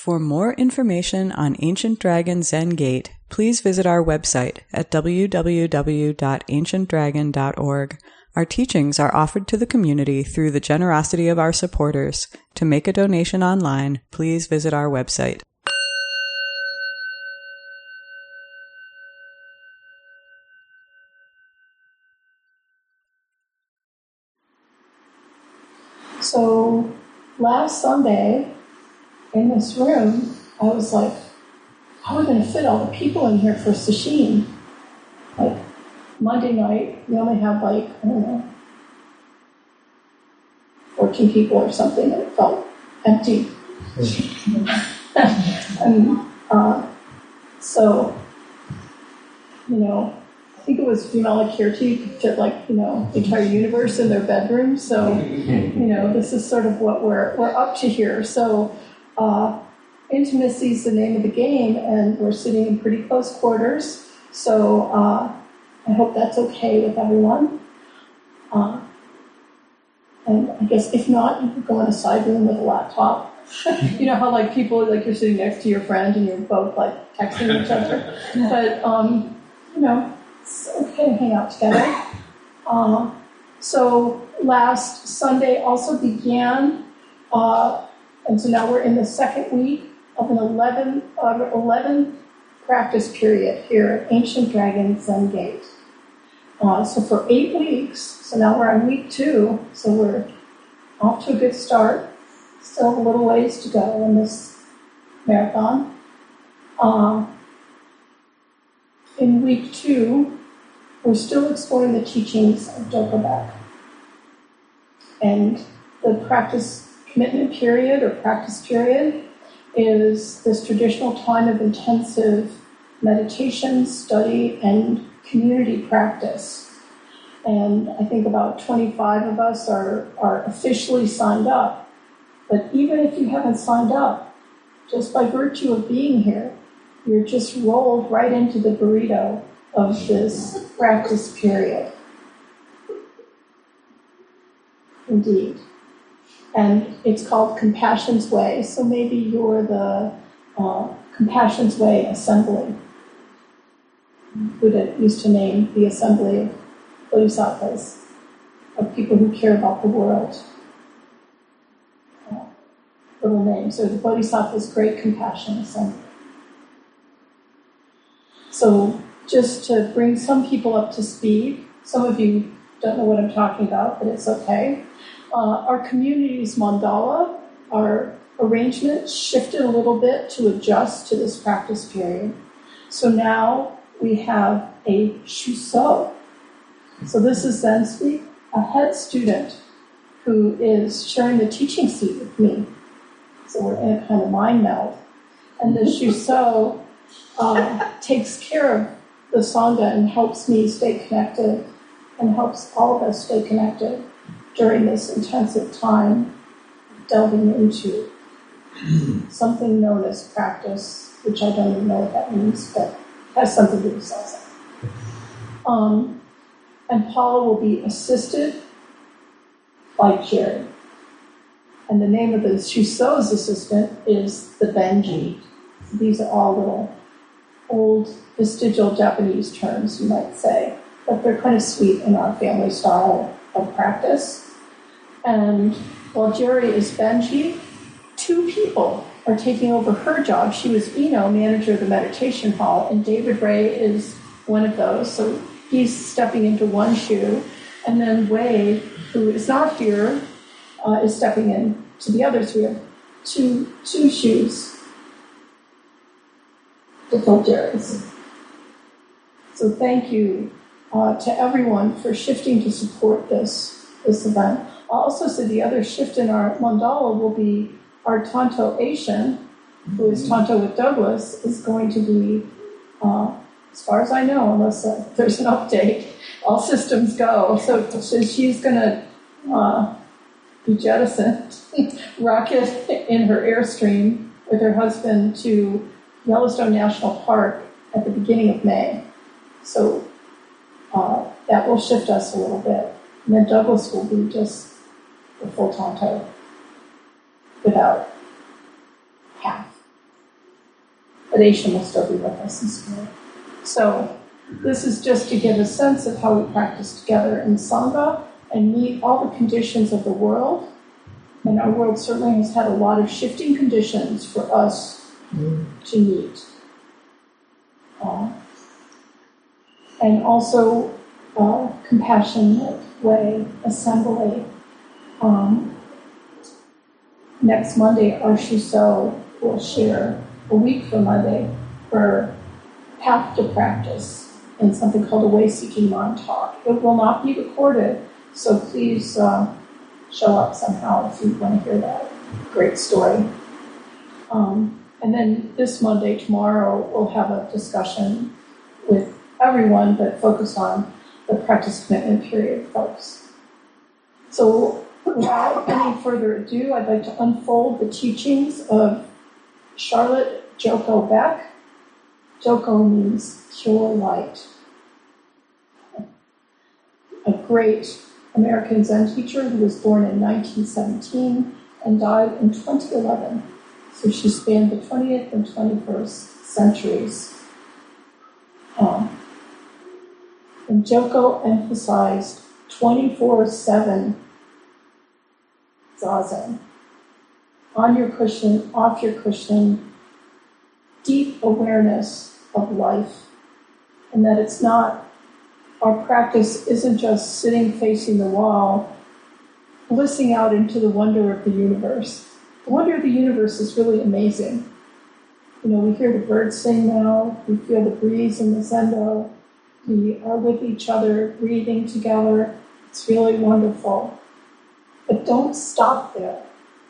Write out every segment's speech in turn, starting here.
For more information on Ancient Dragon Zen Gate, please visit our website at www.ancientdragon.org. Our teachings are offered to the community through the generosity of our supporters. To make a donation online, please visit our website. So last Sunday in this room, I was like, how are we going to fit all the people in here for Sesshin? Like Monday night, we only had 14 people or something, and it felt empty. And so, I think it was Vimala Kirti could fit the entire universe in their bedroom. So, this is sort of what we're up to here. So, intimacy is the name of the game, and we're sitting in pretty close quarters. So, I hope that's okay with everyone. And I guess if not, you could go in a side room with a laptop. You know how people, you're sitting next to your friend and you're both texting each other. But, it's okay to hang out together. So last Sunday also began, and so now we're in the second week of an 11 practice period here at Ancient Dragon Zen Gate. So for 8 weeks, so now we're on week 2, so we're off to a good start. Still a little ways to go in this marathon. In week 2, we're still exploring the teachings of Doko Bak. And the practice commitment period or practice period is this traditional time of intensive meditation, study, and community practice. And I think about 25 of us are officially signed up. But even if you haven't signed up, just by virtue of being here, you're just rolled right into the burrito of this practice period. Indeed. And it's called Compassion's Way, so maybe you're the Compassion's Way Assembly. Buddha used to name the assembly of bodhisattvas, of people who care about the world. Little names, or the Bodhisattva's Great Compassion Assembly. So just to bring some people up to speed, some of you don't know what I'm talking about, but it's okay. Our community's mandala, our arrangement shifted a little bit to adjust to this practice period. So now we have a shuso. So this is Zen speak, a head student who is sharing the teaching seat with me. So we're in a kind of mind meld. And the shuso takes care of the Sangha and helps me stay connected and helps all of us stay connected during this intensive time delving into something known as practice, which I don't even know what that means, but has something to do with salsa. And Paula will be assisted by Jerry. And the name of the Shuso's assistant is the Benji. These are all little old vestigial Japanese terms, you might say, but they're kind of sweet in our family style of practice. And while Jerry is Benji, 2 people are taking over her job. She was Eno, manager of the meditation hall, and David Ray is one of those. So he's stepping into one shoe, and then Wade, who is not here, is stepping in to the other. So we have two shoes to fill Jerry's. So thank you to everyone for shifting to support this event. I'll also say the other shift in our mandala will be our Tonto Asian, who is Tonto with Douglas, is going to be, as far as I know, unless there's an update, all systems go. So she's going to be jettisoned, rocket in her Airstream with her husband to Yellowstone National Park at the beginning of May. So that will shift us a little bit. And then Douglas will be just the full Tonto without half. but Aisha will still be with us in spirit. So this is just to give a sense of how we practice together in Sangha and meet all the conditions of the world. And our world certainly has had a lot of shifting conditions for us to meet. And also compassionate way, assembly. Next Monday, Arshu So will share a week from Monday her path to practice in something called a Way-Seeking Montauk. It will not be recorded, so please show up somehow if you want to hear that great story. And then this Monday, tomorrow, we'll have a discussion with everyone, but focus on the practice commitment period folks. So without any further ado, I'd like to unfold the teachings of Charlotte Joko Beck. Joko means pure light. A great American Zen teacher who was born in 1917 and died in 2011. So she spanned the 20th and 21st centuries. And Joko emphasized 24/7 zazen. On your cushion, off your cushion, deep awareness of life. And that it's not, our practice isn't just sitting facing the wall, blissing out into the wonder of the universe. The wonder of the universe is really amazing. You know, we hear the birds sing now, we feel the breeze in the zendo, we are with each other, breathing together. It's really wonderful. But don't stop there.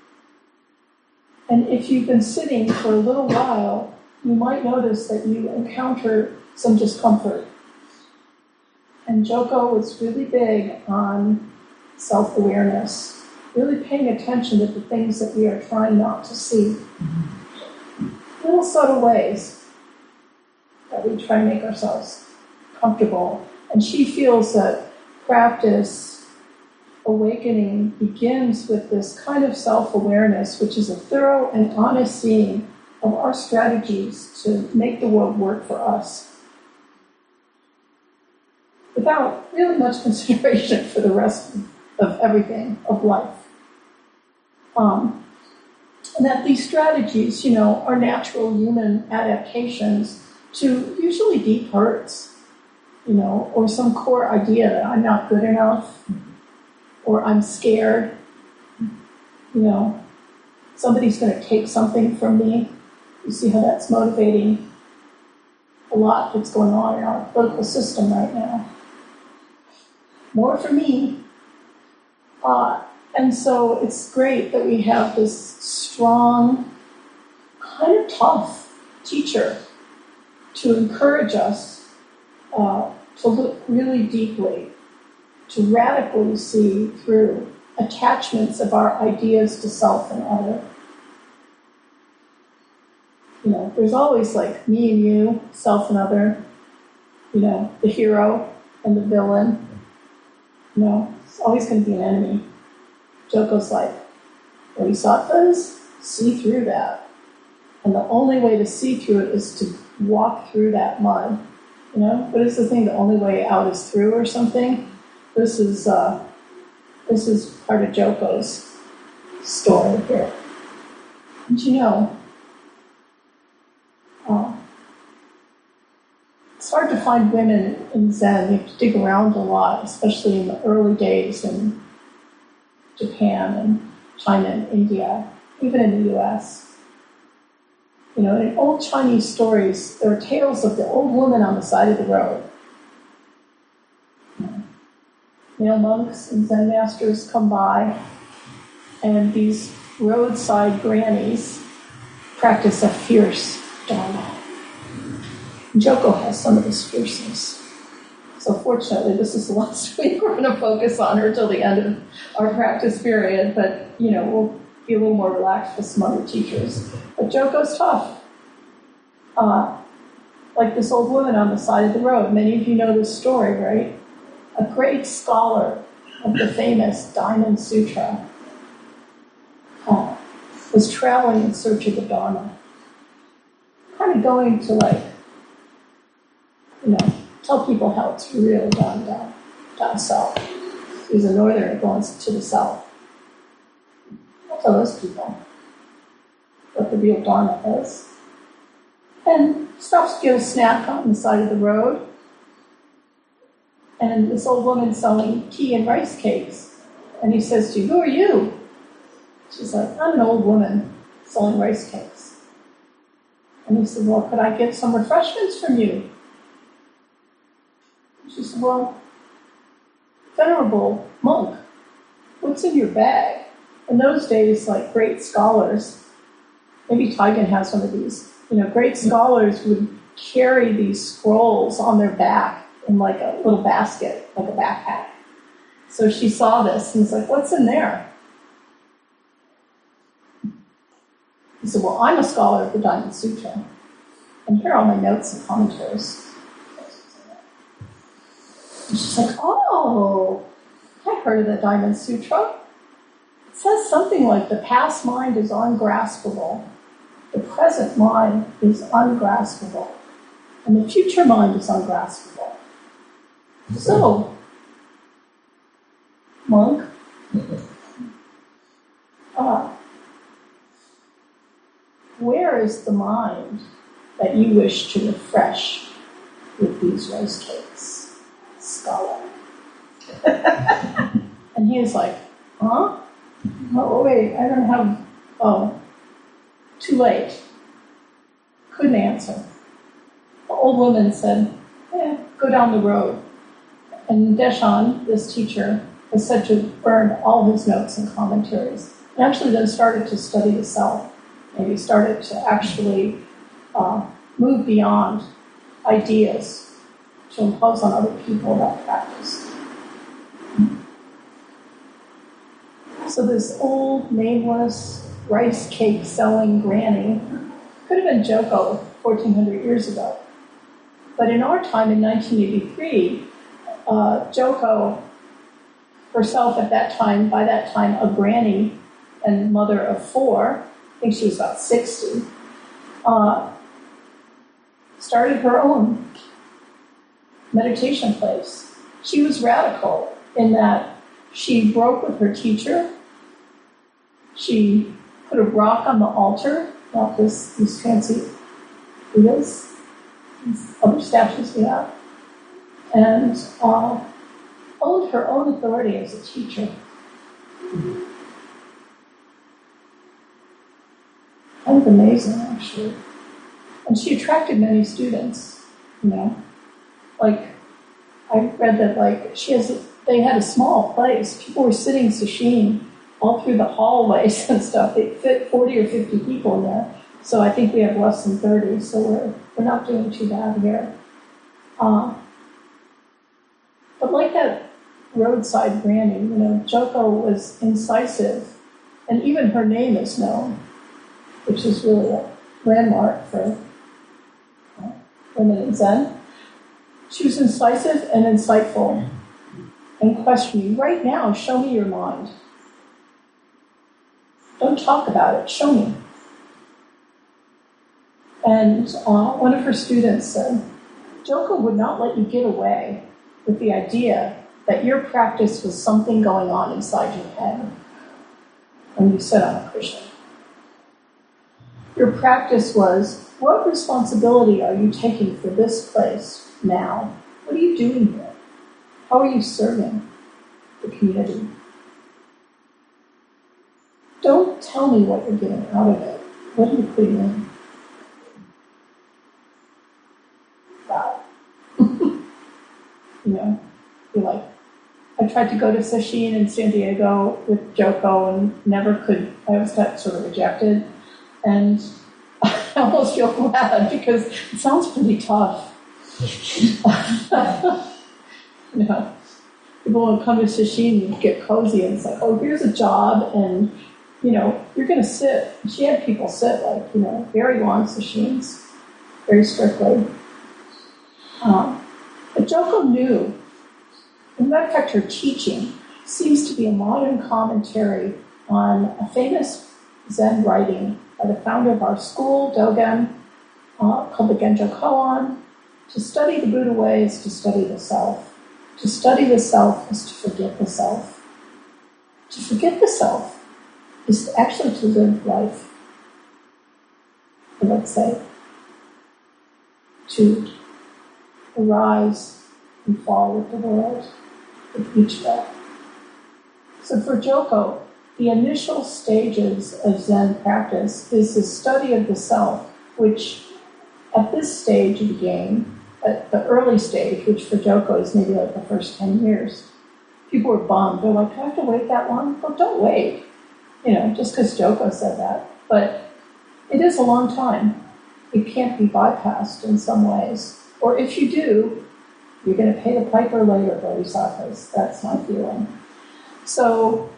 And if you've been sitting for a little while, you might notice that you encounter some discomfort. And Joko was really big on self-awareness, really paying attention to the things that we are trying not to see. Little subtle ways that we try to make ourselves comfortable. And she feels that practice, awakening, begins with this kind of self-awareness, which is a thorough and honest seeing of our strategies to make the world work for us, without really much consideration for the rest of everything, of life. And that these strategies, you know, are natural human adaptations to usually deep hurts, you know, or some core idea that I'm not good enough, or I'm scared, you know, somebody's going to take something from me. You see how that's motivating a lot that's going on in our political system right now. More for me. And so it's great that we have this strong, kind of tough teacher to encourage us to look really deeply, to radically see through attachments of our ideas to self and other. You know, there's always like me and you, self and other, you know, the hero and the villain. You know, it's always going to be an enemy. Joko's like, bodhisattvas see through that. And the only way to see through it is to walk through that mud. You know, what is the thing? The only way out is through or something? This is part of Joko's story here. And you know, it's hard to find women in Zen. You have to dig around a lot, especially in the early days in Japan and China and India, even in the US. You know, in old Chinese stories, there are tales of the old woman on the side of the road. Male monks and Zen masters come by, and these roadside grannies practice a fierce dharma. Joko has some of this fierceness. So fortunately, this is the last week we're going to focus on her till the end of our practice period, but, you know, we'll be a little more relaxed with some other teachers. But Joko's tough. Like this old woman on the side of the road. Many of you know this story, right? A great scholar of the famous Diamond Sutra was traveling in search of the Dharma. kind of going to tell people how it's really down south. He's a northerner going to the south. I'll tell those people what the real Dharma is. And stops to get a snack on the side of the road. And this old woman selling tea and rice cakes. And he says to you, "Who are you?" She's like, "I'm an old woman selling rice cakes." And he said, "Well, could I get some refreshments from you?" She said, "Well, venerable monk, what's in your bag?" In those days, like great scholars, maybe Taigen has one of these, great scholars would carry these scrolls on their back in like a little basket, like a backpack. So she saw this and was like, "What's in there?" He said, "Well, I'm a scholar of the Diamond Sutra, and here are all my notes and commentaries." And she's like, "Oh, I heard of the Diamond Sutra. It says something like the past mind is ungraspable, the present mind is ungraspable, and the future mind is ungraspable. So, monk, where is the mind that you wish to refresh with these rice cakes, scholar?" And he was like, "Huh? Oh, wait, I don't have, too late." Couldn't answer. The old woman said, "Go down the road." And Deshan, this teacher, was said to have burned all his notes and commentaries. And actually then started to study the self. And he started to actually move beyond ideas to impose on other people that practice. So this old, nameless, rice cake selling granny could have been Joko 1,400 years ago. But in our time, in 1983, Joko herself by that time, a granny and mother of 4, I think she was about 60, started her own meditation place. She was radical in that she broke with her teacher. She put a rock on the altar, not these fancy Buddhas, these other statues we have, and owned her own authority as a teacher. Kind of amazing, actually. And she attracted many students, Like, I read that, they had a small place. People were sitting sesshin all through the hallways and stuff. They fit 40 or 50 people in there. So I think we have less than 30, so we're not doing too bad here. But like that roadside granny, Joko was incisive, and even her name is known, which is really a landmark for women in Zen. She was incisive and insightful and questioning. Right now, show me your mind. Don't talk about it, show me. And one of her students said, Joko would not let you get away with the idea that your practice was something going on inside your head when you said, I'm a Christian. Your practice was, what responsibility are you taking for this place now? What are you doing here? How are you serving the community? Don't tell me what you're getting out of it. What are you putting in? Wow. You're like, I tried to go to Sesshin in San Diego with Joko and never could. I always got sort of rejected. And I almost feel glad because it sounds pretty tough. People would come to Sesshin and get cozy and it's like, oh, here's a job and, you're going to sit. She had people sit very long Sesshins, very strictly. But Joko knew. As a matter of fact, her teaching seems to be a modern commentary on a famous Zen writing by the founder of our school, Dogen, called the Genjo Koan. To study the Buddha way is to study the self. To study the self is to forget the self. To forget the self is actually to live life. Or let's say, to arise and fall with the world, with each breath. So for Joko, the initial stages of Zen practice is the study of the self, which at this stage of the game, at the early stage, which for Joko is maybe like the first 10 years, people are bummed. They're like, do I have to wait that long? Well, don't wait, just because Joko said that. But it is a long time. It can't be bypassed in some ways. Or if you do, you're going to pay the piper later, Bodhisattvas. That's my feeling. So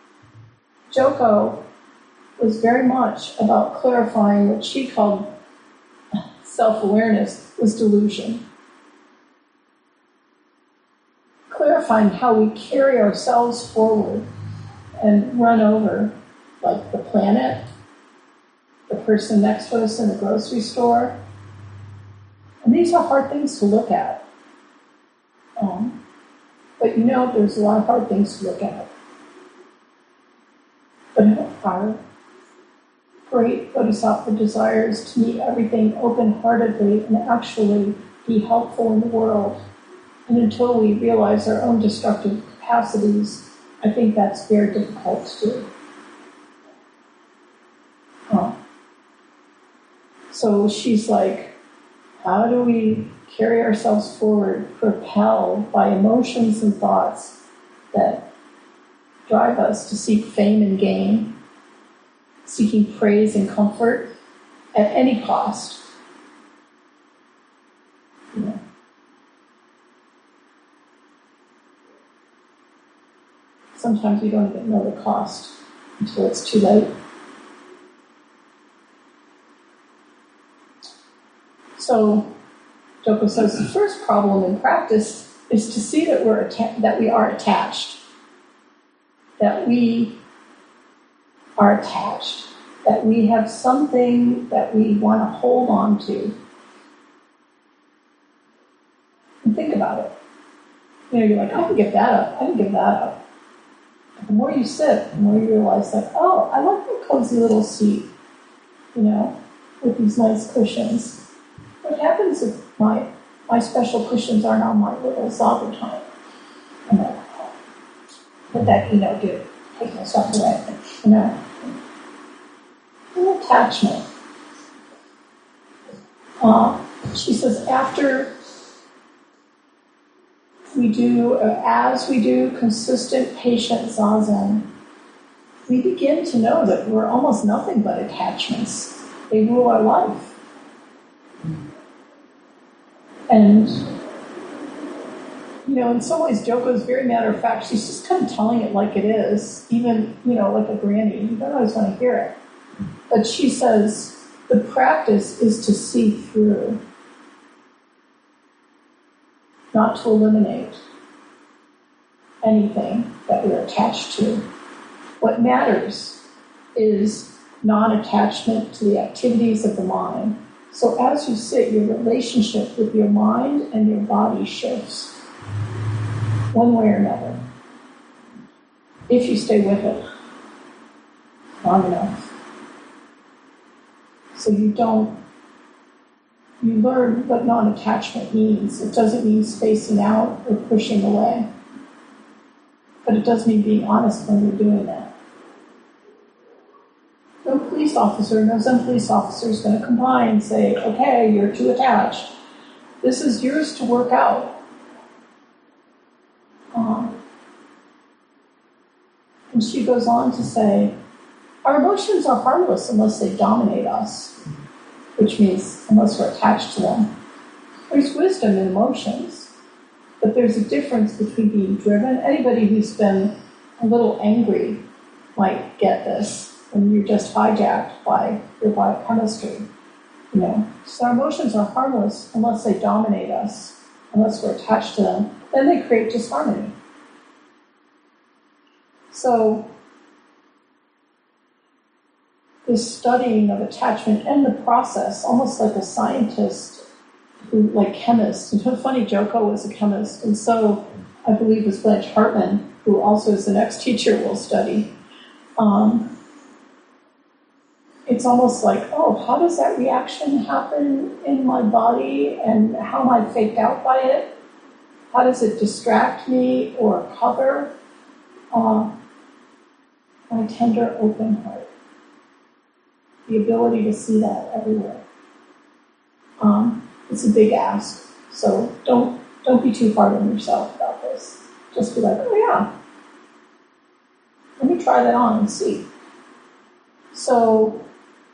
Joko was very much about clarifying what she called self-awareness was delusion. Clarifying how we carry ourselves forward and run over, like the planet, the person next to us in the grocery store. And these are hard things to look at. But there's a lot of hard things to look at. But our great bodhisattva desires to meet everything open-heartedly and actually be helpful in the world. And until we realize our own destructive capacities, I think that's very difficult to do. So she's like, how do we carry ourselves forward, propelled by emotions and thoughts that drive us to seek fame and gain, seeking praise and comfort at any cost? Sometimes we don't even know the cost until it's too late. So Joko says the first problem in practice is to see that we are attached, that we have something that we want to hold on to. And think about it. You're like, I can give that up. But the more you sit, the more you realize that, I like my cozy little seat, with these nice cushions. What happens if my special cushions aren't on my little Zabu time? I'm like, what that, do? Take my stuff away, An attachment. She says, as we do consistent, patient zazen, we begin to know that we're almost nothing but attachments. They rule our life. And, in some ways, Joko is very matter of fact. She's just kind of telling it like it is, even, like a granny. You don't always want to hear it. But she says the practice is to see through, not to eliminate anything that we're attached to. What matters is non-attachment to the activities of the mind. So as you sit, your relationship with your mind and your body shifts, one way or another, if you stay with it long enough. So you learn what non-attachment means. It doesn't mean spacing out or pushing away, but it does mean being honest when you're doing that. No Zen police officer is going to come by and say, okay, you're too attached. This is yours to work out. And she goes on to say, our emotions are harmless unless they dominate us, which means unless we're attached to them. There's wisdom in emotions, but there's a difference between being driven. Anybody who's been a little angry might get this. When you're just hijacked by your biochemistry, So our emotions are harmless unless they dominate us, unless we're attached to them. Then they create disharmony. So this studying of attachment and the process, almost like a scientist who, like chemist. And funny, Joko was a chemist, and so I believe was Blanche Hartman, who also is the next teacher we'll study. It's almost like, oh, how does that reaction happen in my body, and how am I faked out by it? How does it distract me or cover my tender, open heart? The ability to see that everywhere. It's a big ask, so don't be too hard on yourself about this. Just be like, oh yeah, let me try that on and see. So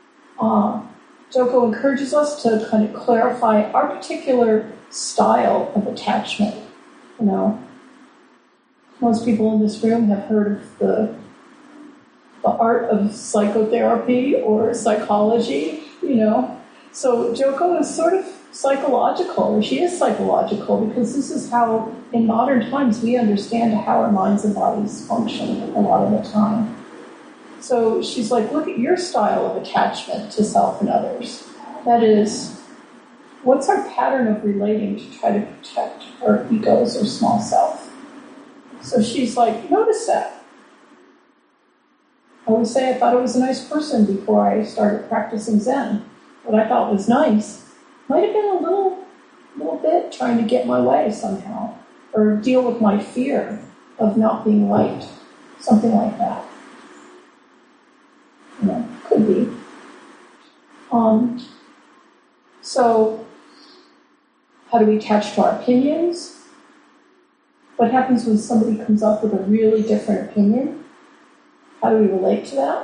Joko encourages us to kind of clarify our particular style of attachment. You know, most people in this room have heard of the art of psychotherapy or psychology, you know. So Joko is sort of psychological, or she is psychological, because this is how, in modern times, we understand how our minds and bodies function a lot of the time. So she's like, look at your style of attachment to self and others. That is, what's our pattern of relating to try to protect our egos or small self? So she's like, notice that. I always say I thought I was a nice person before I started practicing Zen. What I thought was nice might have been a little bit trying to get my way somehow, or deal with my fear of not being liked, something like that. You know, could be. So, how do we attach to our opinions? What happens when somebody comes up with a really different opinion? How do we relate to that?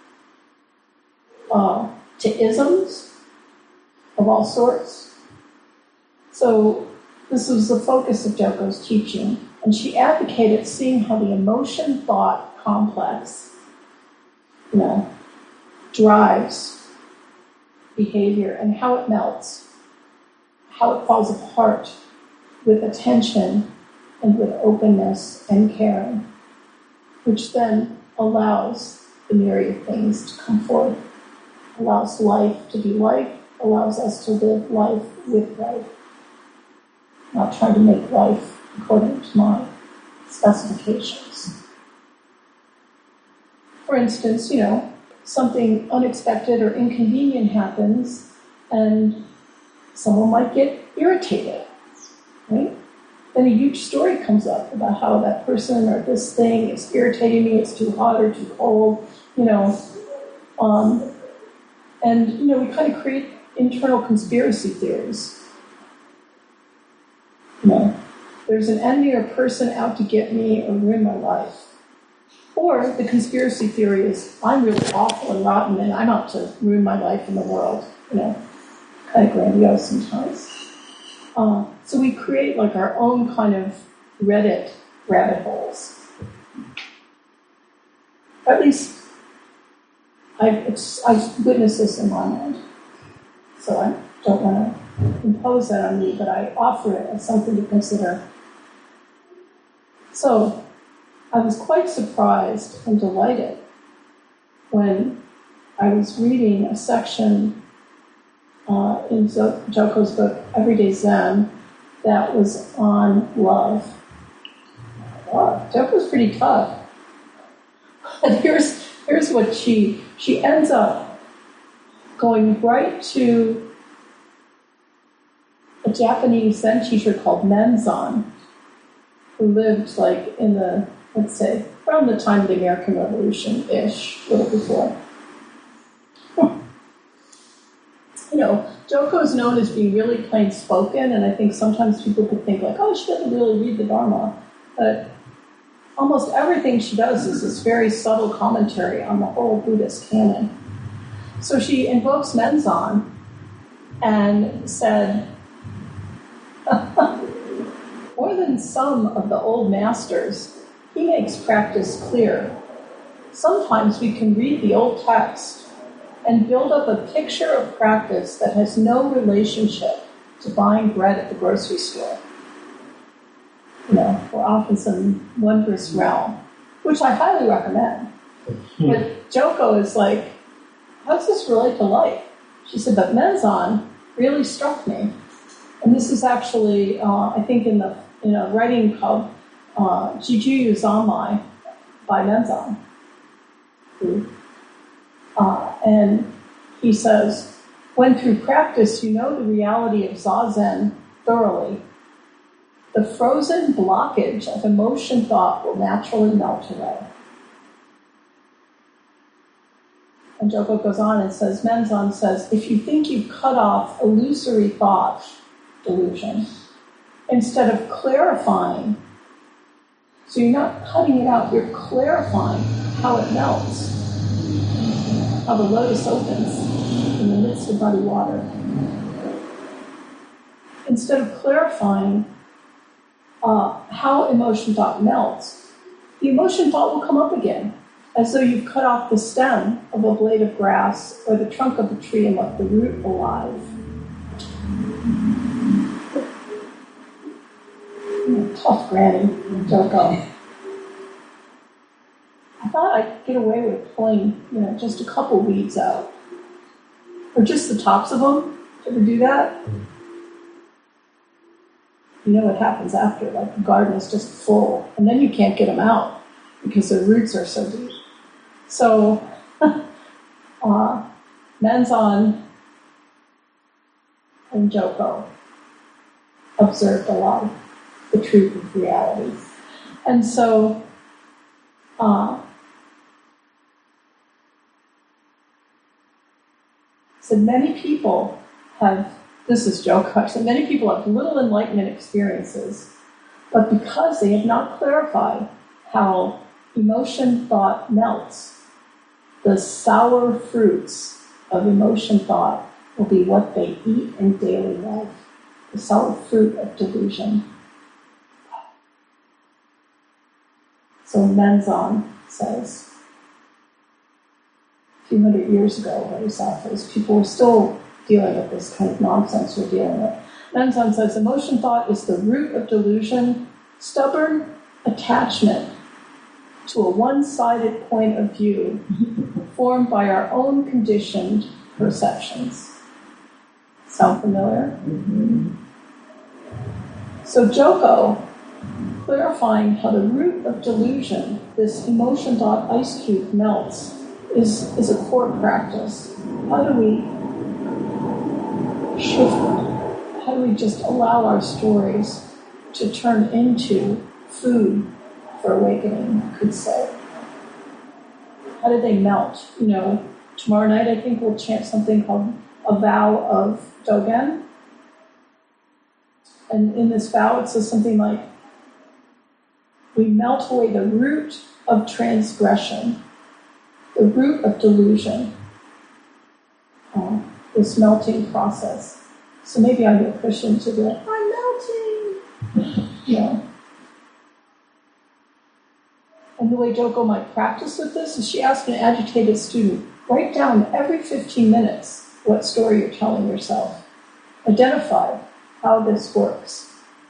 To isms of all sorts. So this was the focus of Joko's teaching, and she advocated seeing how the emotion-thought complex, you know, drives behavior and how it melts, how it falls apart with attention and with openness and caring, which then allows the myriad things to come forth, allows life to be life, allows us to live life with life, not trying to make life according to my specifications. For instance, you know, something unexpected or inconvenient happens and someone might get irritated, right? Then a huge story comes up about how that person or this thing is irritating me, it's too hot or too cold, you know. And, you know, we kind of create internal conspiracy theories. You know, there's an enemy or person out to get me or ruin my life. Or the conspiracy theory is, I'm really awful and rotten and I'm out to ruin my life in the world. You know, kind of grandiose sometimes. So we create like our own kind of Reddit rabbit holes. At least I've witnessed this in my mind. So I don't want to impose that on me, but I offer it as something to consider. So I was quite surprised and delighted when I was reading a section in Joko's book, Everyday Zen, that was on love. Wow, Joko's pretty tough. And here's what she ends up going right to a Japanese Zen teacher called Menzan, who lived like in the, let's say, around the time of the American Revolution-ish, a little before. You know, Joko is known as being really plain-spoken, and I think sometimes people could think like, oh, she doesn't really read the Dharma. But almost everything she does is this very subtle commentary on the whole Buddhist canon. So she invokes Menzan and said, more than some of the old masters, he makes practice clear. Sometimes we can read the old text and build up a picture of practice that has no relationship to buying bread at the grocery store. You know, we're off in some wondrous realm, which I highly recommend. But Joko is like, how does this relate to life? She said, but Menzan really struck me. And this is actually, I think, in a writing called Jijuyu Zanmai by Menzan. And he says, when through practice you know the reality of Zazen thoroughly, the frozen blockage of emotion thought will naturally melt away. And Joko goes on and says, Menzan says, if you think you've cut off illusory thought delusion, instead of clarifying, so you're not cutting it out, you're clarifying how it melts, how the lotus opens in the midst of muddy water. Instead of clarifying how emotion thought melts, the emotion thought will come up again, as though you've cut off the stem of a blade of grass or the trunk of a tree and left the root alive. Tough granny, Joko. I thought I'd get away with pulling, just a couple weeds out. Or just the tops of them. Did you ever do that? You know what happens after, like the garden is just full, and then you can't get them out because their roots are so deep. So, Menzan and Joko observed a lot of the truth of reality. And so, so many people have, this is Joko, so many people have little enlightenment experiences, but because they have not clarified how emotion thought melts, the sour fruits of emotion thought will be what they eat in daily life, the sour fruit of delusion. So Menzan says, a few hundred years ago, very Southwest, people were still dealing with this kind of nonsense we're dealing with. Menzan says, emotion thought is the root of delusion, stubborn attachment to a one-sided point of view formed by our own conditioned perceptions. Sound familiar? Mm-hmm. So Joko, clarifying how the root of delusion, this emotion thought ice cube melts, is a core practice. How do we shift? How do we just allow our stories to turn into food for awakening, you could say? How do they melt? Tomorrow night I think we'll chant something called a vow of Dogen. And in this vow it says something like, we melt away the root of transgression, the root of delusion, this melting process. So maybe I will push into the, I'm melting, And the way Joko might practice with this is she asked an agitated student, write down every 15 minutes what story you're telling yourself. Identify how this works.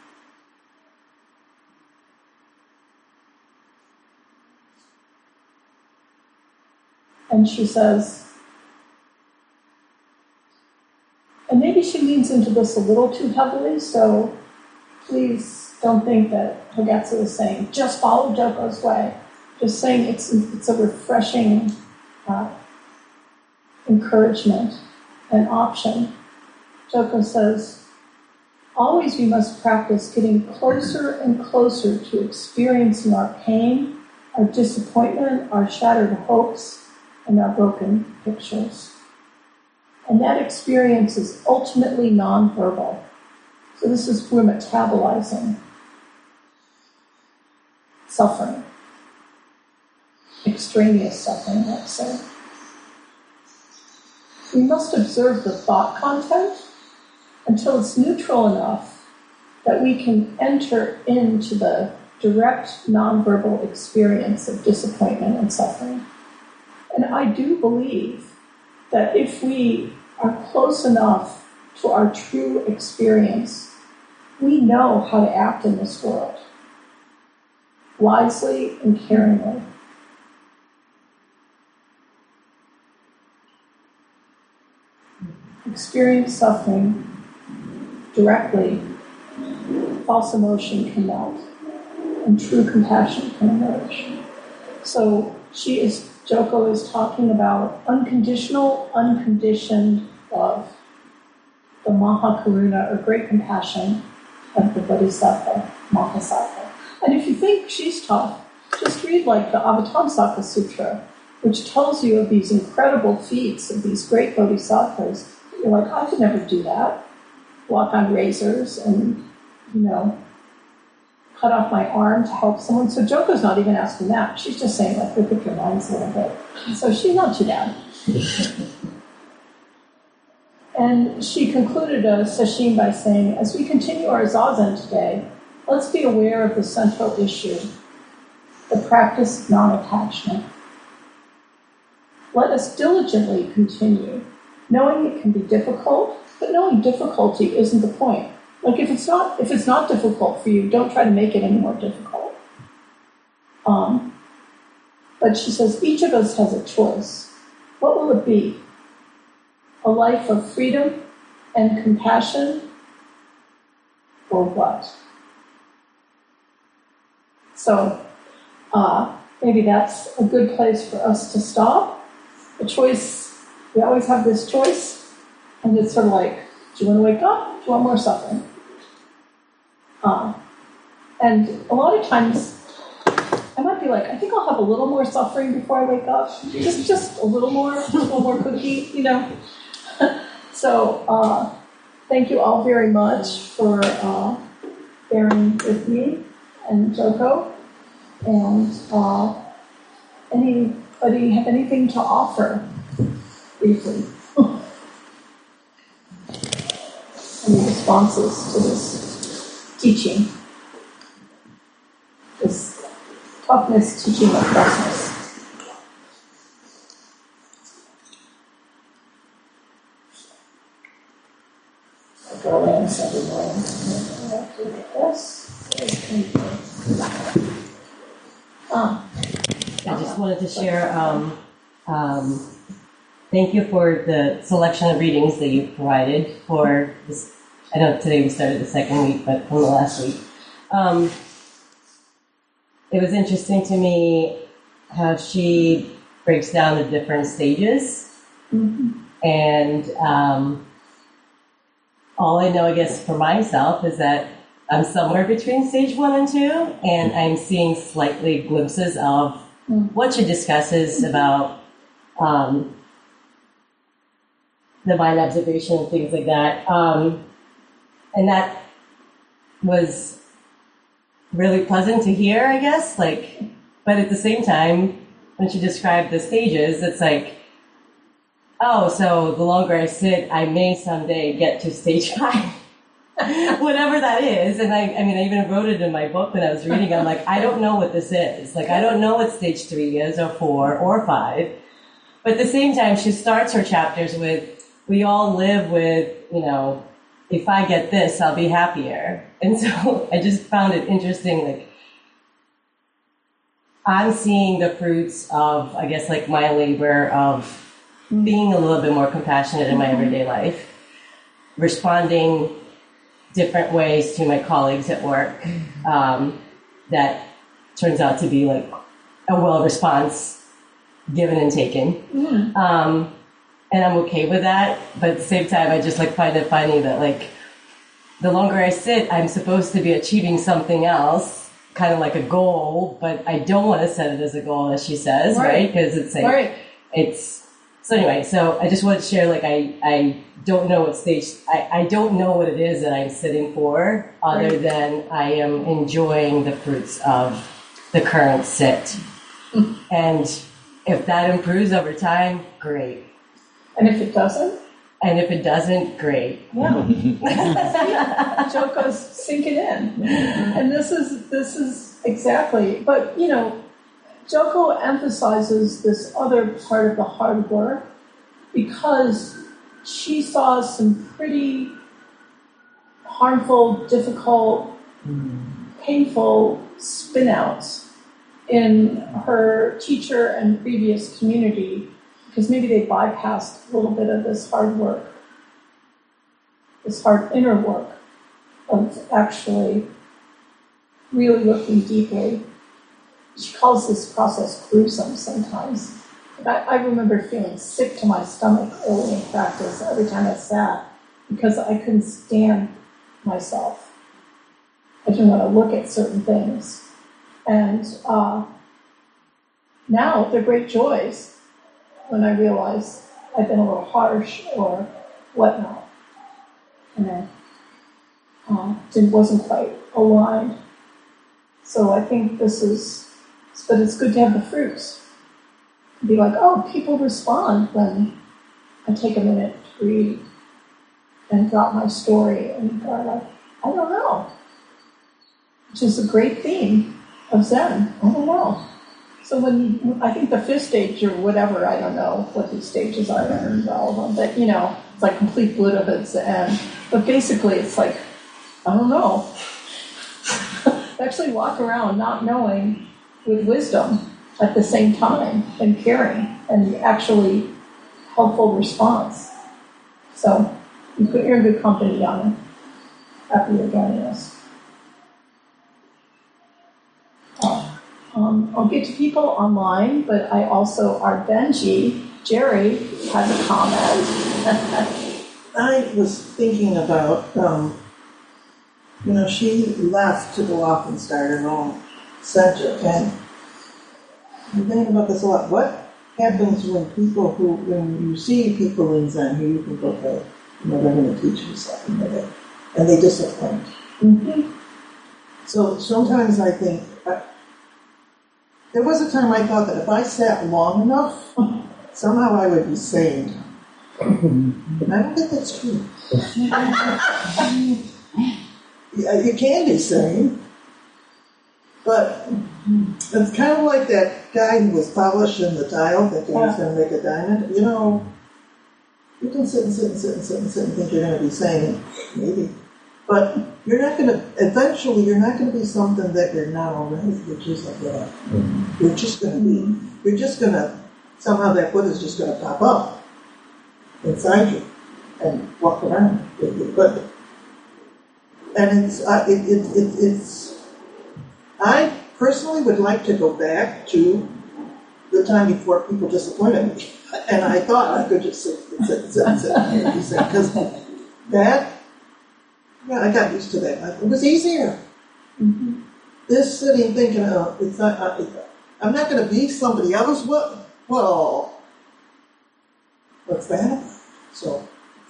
And she says, and maybe she leans into this a little too heavily, so please don't think that Hogetsu is saying, just follow Joko's way. Just saying it's a refreshing encouragement and option. Joko says, always we must practice getting closer and closer to experiencing our pain, our disappointment, our shattered hopes, and our broken pictures. And that experience is ultimately nonverbal. So this is, we're metabolizing suffering. Extraneous suffering, let's say. We must observe the thought content until it's neutral enough that we can enter into the direct nonverbal experience of disappointment and suffering. And I do believe that if we are close enough to our true experience, we know how to act in this world, wisely and caringly. experience suffering directly, false emotion can melt, and true compassion can emerge. So Joko is talking about unconditional, unconditioned love, the Mahakaruna, or great compassion of the Bodhisattva, Mahasattva. And if you think she's tough, just read like the Avatamsaka Sutra, which tells you of these incredible feats of these great bodhisattvas. You're like, I could never do that. Walk on razors and, cut off my arm to help someone. So Joko's not even asking that. She's just saying, like, look at your minds a little bit. So she's not too bad. And she concluded a sesshin by saying, as we continue our zazen today, let's be aware of the central issue, the practice of non-attachment. Let us diligently continue, knowing it can be difficult, but knowing difficulty isn't the point. Like if it's not difficult for you, don't try to make it any more difficult. But she says each of us has a choice. What will it be? A life of freedom and compassion, or what? So maybe that's a good place for us to stop. A choice, we always have this choice, and it's sort of like, do you want to wake up? Do you want more suffering? And a lot of times, I might be like, I think I'll have a little more suffering before I wake up. Just a little more cookie, So, thank you all very much for bearing with me and Joko. And anybody have anything to offer briefly? Any responses to this teaching? This toughness teaching of toughness. I'll go in everyone. I just wanted to share, thank you for the selection of readings that you provided for this. I know today we started the second week, but from the last week. It was interesting to me how she breaks down the different stages. Mm-hmm. And all I know, I guess, for myself is that I'm somewhere between stage 1 and 2, and I'm seeing slightly glimpses of what she discusses about the mind observation and things like that. And that was really pleasant to hear, I guess. But at the same time, when she described the stages, it's like, oh, so the longer I sit, I may someday get to stage 5. Whatever that is. And I even wrote it in my book when I was reading. I'm like, I don't know what this is. I don't know what stage 3 is, or 4, or 5. But at the same time, she starts her chapters with, we all live with, if I get this, I'll be happier. And so I just found it interesting, I'm seeing the fruits of, I guess, my labor of being a little bit more compassionate in my everyday life, responding different ways to my colleagues at work, that turns out to be a well response given and taken. Mm. And I'm okay with that, but at the same time, I just find it funny that the longer I sit, I'm supposed to be achieving something else, kind of like a goal, but I don't want to set it as a goal, as she says, right? Because it's it's. So anyway, so I just wanted to share, I don't know what stage, I don't know what it is that I'm sitting for, other than I am enjoying the fruits of the current sit. And if that improves over time, great. And if it doesn't? And if it doesn't, great. Yeah. Joko's sinking in. And this is exactly, but Joko emphasizes this other part of the hard work because she saw some pretty harmful, difficult, painful spin-outs in her teacher and previous community, because maybe they bypassed a little bit of this hard work. this hard inner work of actually really looking deeply. She calls this process gruesome sometimes. I remember feeling sick to my stomach early in practice every time I sat because I couldn't stand myself. I didn't want to look at certain things. And now they're great joys when I realize I've been a little harsh or whatnot. And it wasn't quite aligned. So I think but it's good to have the fruits. Be like, oh, people respond when I take a minute to breathe and drop my story, and they're like, I don't know. Which is a great theme of Zen. I don't know. So I think the fifth stage or whatever, I don't know what these stages are, and all of them, but it's like complete Buddha at the end. But basically it's like, I don't know. Actually walk around not knowing with wisdom at the same time and caring and actually helpful response. So you're in good company, Yana. Happy you're joining us. I'll get to people online, but our Benji, Jerry, has a comment. I was thinking about, she left to go off and start her own center, and I'm thinking about this a lot. What happens when you see people in Zen who you can go, okay, they're going to teach you something, and they disappoint? Mm-hmm. So sometimes I think, there was a time I thought that if I sat long enough, somehow I would be sane. And I don't think that's true. You can be sane, but it's kind of like that guy who was polishing the tile thinking he was going to make a diamond. You can sit and think you're going to be sane, maybe. But eventually you're not going to be something that you're not already. You're just like that. Mm-hmm. You're just going to, somehow that Buddha's just going to pop up inside you and walk around with you. But, and I personally would like to go back to the time before people disappointed me. And I thought I could just sit because that, I got used to that. It was easier. Mm-hmm. This sitting thinking, it's not. I'm not going to be somebody else. What's that? So.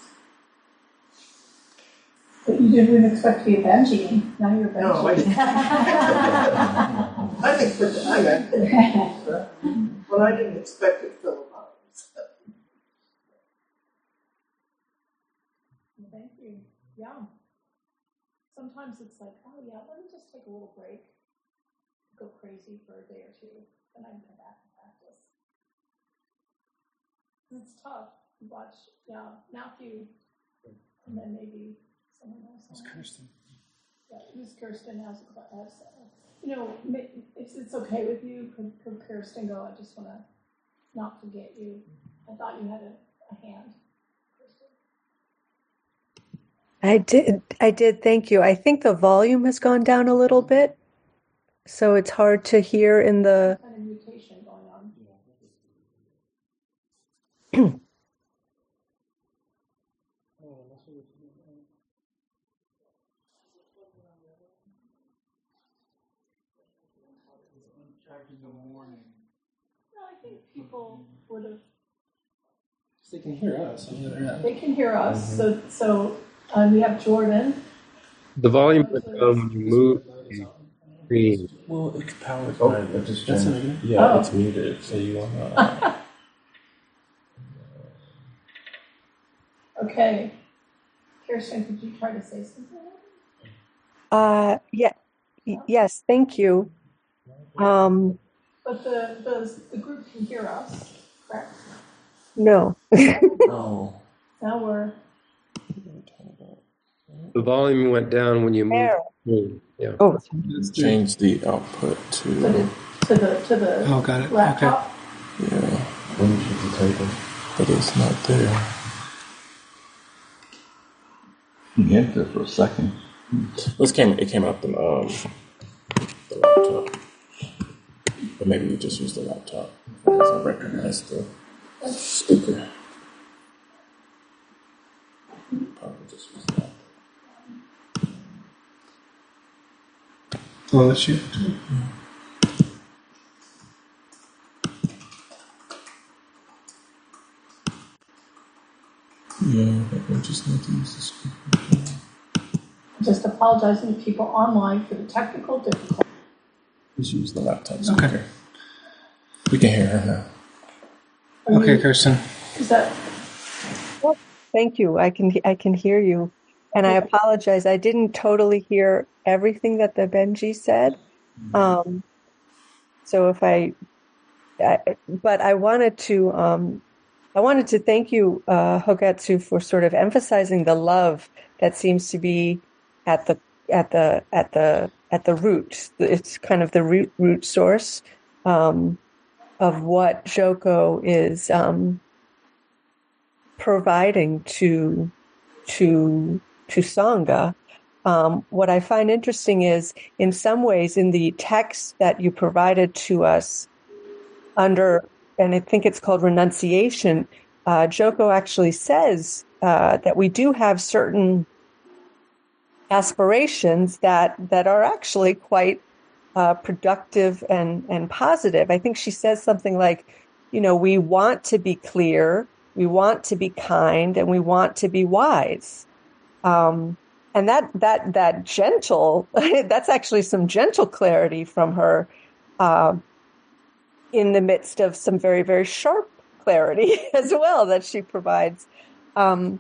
But you didn't expect to be a Benji, and now you're a Benji. No, I didn't. I think but I didn't expect it to fill them out. Thank you. Yeah. Sometimes it's like, oh yeah, let me just take a little break, go crazy for a day or two, then I can come back and practice. It's tough. You watch, Matthew, and then maybe someone else. It's Kirsten. Yeah, Miss Kirsten has if it's okay with you, could Kirsten go? I just want to not forget you. I thought you had a hand. I did, thank you. I think the volume has gone down a little bit, so it's hard to hear in the... Kind of mutation going on. I think people would have... They can hear us on the other end. They can hear us, so we have Jordan. The volume went down when you move the screen. Well, it's powered by that's it's muted, so you want to... Okay. Kirsten, could you try to say something? Yes, thank you. But the group can hear us, correct? No. No. Now we're... The volume went down when you moved the screen. Yeah. Oh, Change the output to the oh, got it. laptop. Okay. Yeah. When you should the table, but it's not there. You had there for a second. It came up the laptop. But maybe we just use the laptop. It doesn't recognize the speaker. Probably just use the laptop. Oh, that's you. Yeah, but we just need to use the speaker. Just apologizing to people online for the technical difficulties. Just use the laptop speaker. Okay. We can hear her now. Okay, Kirsten. Is that? Well, thank you. I can hear you, and I apologize. I didn't totally hear everything that the Benji said. So if but I wanted to thank you, Hogetsu, for sort of emphasizing the love that seems to be at the root. It's kind of the root source of what Joko is providing to Sangha. What I find interesting is, in some ways, in the text that you provided to us under, and I think it's called renunciation, Joko actually says that we do have certain aspirations that are actually quite productive and positive. I think she says something like, we want to be clear, we want to be kind, and we want to be wise. And that gentle, that's actually some gentle clarity from her in the midst of some very, very sharp clarity as well that she provides. I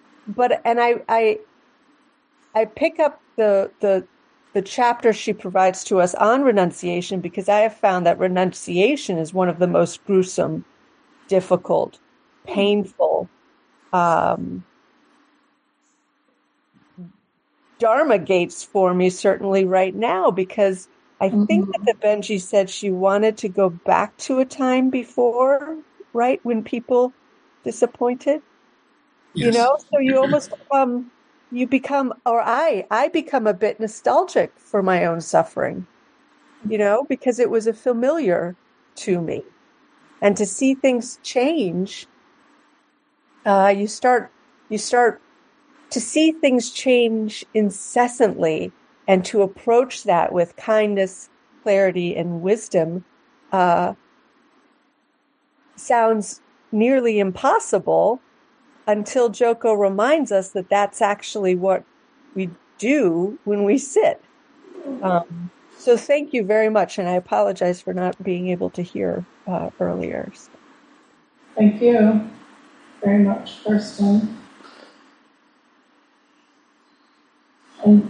pick up the chapter she provides to us on renunciation because I have found that renunciation is one of the most gruesome, difficult, painful, Dharma gates for me certainly right now, because I think that the Benji said she wanted to go back to a time before, right, when people disappointed. Yes. So you almost I become a bit nostalgic for my own suffering, because it was a familiar to me. And to see things change, you start to see things change incessantly, and to approach that with kindness, clarity, and wisdom sounds nearly impossible until Joko reminds us that that's actually what we do when we sit. So thank you very much, and I apologize for not being able to hear earlier. Thank you very much, Kirsten. And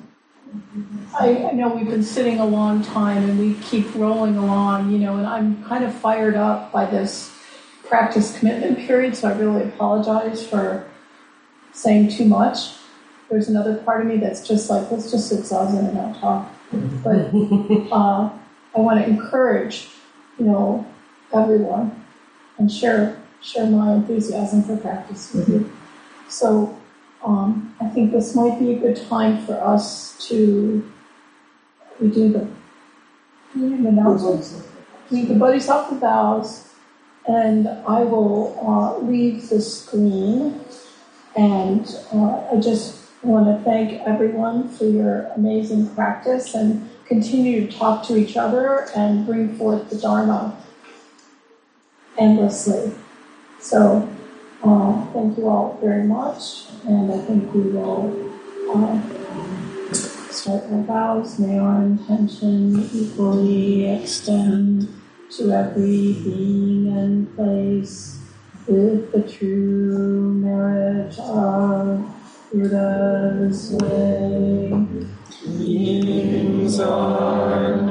I know we've been sitting a long time and we keep rolling along, and I'm kind of fired up by this practice commitment period, so I really apologize for saying too much. There's another part of me that's just like, let's just sit zazen and not talk. But I want to encourage, everyone and share my enthusiasm for practice with you. So I think this might be a good time for us to do the announcements, read the Bodhisattva vows, and I will leave the screen. And I just want to thank everyone for your amazing practice, and continue to talk to each other and bring forth the Dharma endlessly. So thank you all very much, and I think we will start our vows. May our intention equally extend to every being and place with the true merit of Buddha's way. Beings are